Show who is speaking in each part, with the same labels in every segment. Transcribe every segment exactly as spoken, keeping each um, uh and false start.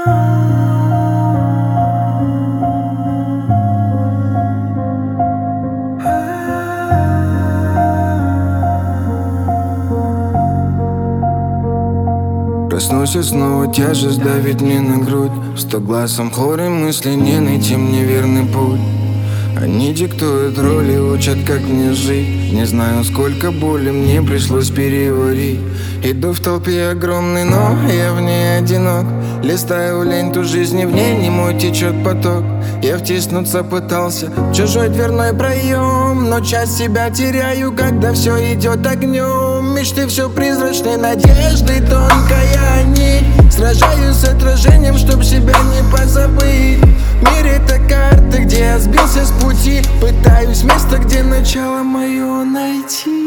Speaker 1: Проснусь и снова тяжесть давит мне на грудь. В стогласом хоре мысли не найти мне верный путь. Они диктуют роли, учат, как мне жить. Не знаю, сколько боли мне пришлось переварить. Иду в толпе огромной, но я в ней одинок. Листаю ленту жизни, в ней не мой течет поток. Я втиснуться пытался в чужой дверной проем, но часть себя теряю, когда все идет огнем. Мечты все призрачные, надежды тонкая нить. Сражаюсь с отражением, чтоб себя не позабыть. Мир — это карта, где я сбился с пути. Пытаюсь место, где начало мое найти.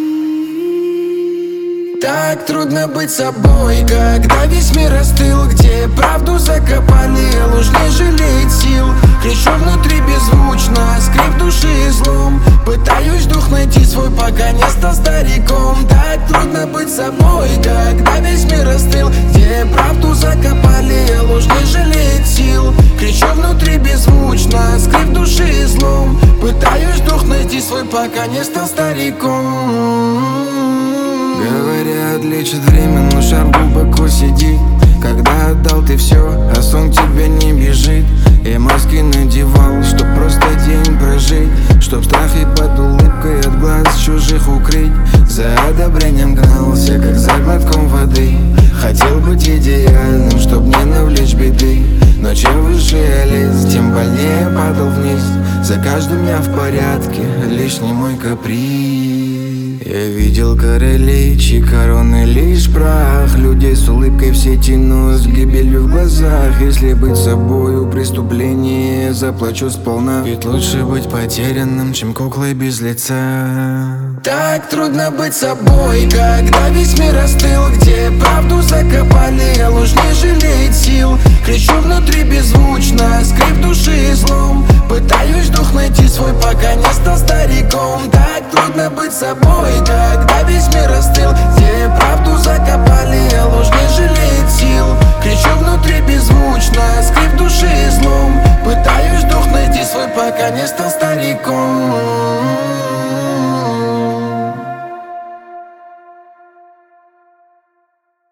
Speaker 1: Так трудно быть собой, когда весь мир остыл, где правду закопали, а ложь не жалеет сил. Кричу внутри беззвучно, скрип души и злом. Пытаюсь дух найти свой, пока не стал стариком. Так трудно быть собой, когда весь мир остыл, где правду закопали, а ложь не жалеет сил. Кричу внутри беззвучно, скрип души и злом. Пытаюсь дух найти свой, пока не стал стариком.
Speaker 2: Говорят, лечит время, но шар глубоко сидит. Когда отдал ты все, а сон к тебе не бежит. Я маски надевал, чтоб просто день прожить, чтоб страхи под улыбкой от глаз чужих укрыть. За одобрением гнался, как за глотком воды. Хотел быть идеальным, чтоб не навлечь беды. Но чем выше я лез, тем больнее падал вниз. За каждым я в порядке, лишний мой каприз. Я видел королей, короны лишь прах. Людей с улыбкой в сети, но с гибелью в глазах. Если быть собою преступление, заплачу сполна. Ведь лучше быть потерянным, чем куклой без лица.
Speaker 1: Так трудно быть собой, когда весь мир остыл, где правду закопали, а ложь не жалеет сил. Кричу внутри беззвучно, скрип души и злом. Пытаюсь дух найти свой, пока не стал стариком. Так трудно быть собой, когда весь мир остыл, где правду закопали, а ложь не жалеет сил. Кричу внутри беззвучно, скрип души и злом. Пытаюсь дух найти свой, пока не стал стариком.